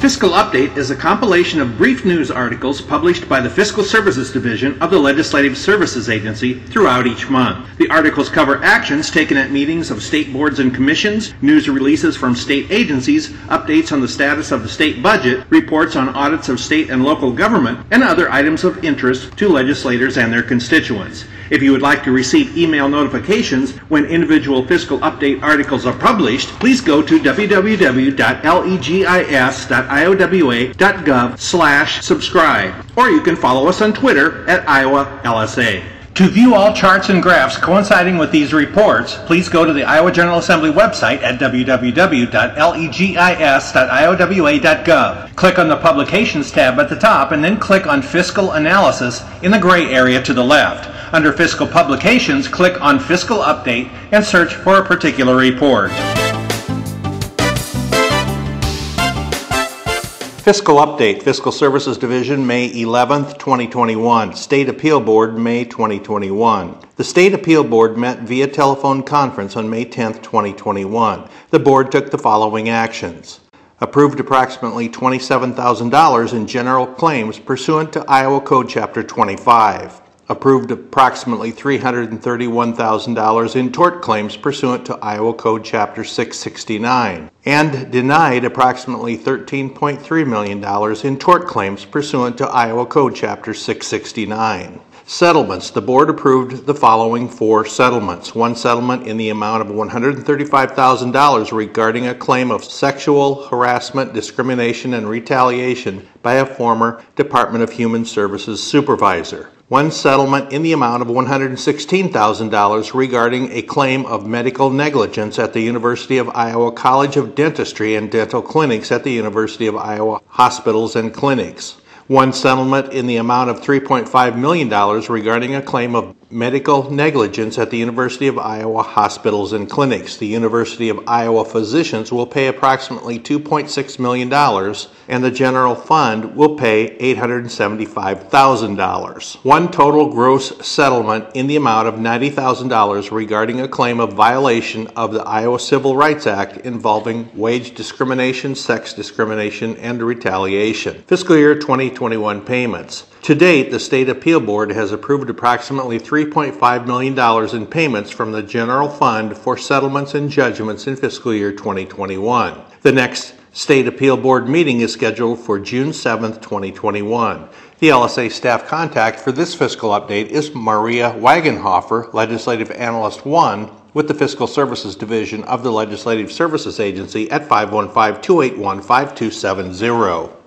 Fiscal Update is a compilation of brief news articles published by the Fiscal Services Division of the Legislative Services Agency throughout each month. The articles cover actions taken at meetings of state boards and commissions, news releases from state agencies, updates on the status of the state budget, reports on audits of state and local government, and other items of interest to legislators and their constituents. If you would like to receive email notifications when individual Fiscal Update articles are published, please go to www.legis.iowa.gov/subscribe, or you can follow us on Twitter at IowaLSA. To view all charts and graphs coinciding with these reports, please go to the Iowa General Assembly website at www.legis.iowa.gov. Click on the Publications tab at the top and then click on Fiscal Analysis in the gray area to the left. Under Fiscal Publications, click on Fiscal Update and search for a particular report. Fiscal Update, Fiscal Services Division, May 11th, 2021. State Appeal Board, May 2021. The State Appeal Board met via telephone conference on May 10th, 2021. The board took the following actions. Approved approximately $27,000 in general claims pursuant to Iowa Code Chapter 25. Approved approximately $331,000 in tort claims pursuant to Iowa Code Chapter 669, and denied approximately $13.3 million in tort claims pursuant to Iowa Code Chapter 669. Settlements. The board approved the following 4 settlements. One settlement in the amount of $135,000 regarding a claim of sexual harassment, discrimination, and retaliation by a former Department of Human Services supervisor. One settlement in the amount of $116,000 regarding a claim of medical negligence at the University of Iowa College of Dentistry and dental clinics at the University of Iowa Hospitals and Clinics. One settlement in the amount of $3.5 million regarding a claim of medical negligence at the University of Iowa Hospitals and Clinics. The University of Iowa physicians will pay approximately $2.6 million, and the general fund will pay $875,000. One total gross settlement in the amount of $90,000 regarding a claim of violation of the Iowa Civil Rights Act involving wage discrimination, sex discrimination, and retaliation. Fiscal year 2021 payments. To date, the State Appeal Board has approved approximately $3.5 million in payments from the general fund for settlements and judgments in fiscal year 2021. The next State Appeal Board meeting is scheduled for June 7th, 2021. The LSA staff contact for this fiscal update is Maria Wagenhofer, Legislative Analyst 1 with the Fiscal Services Division of the Legislative Services Agency at 515-281-5270.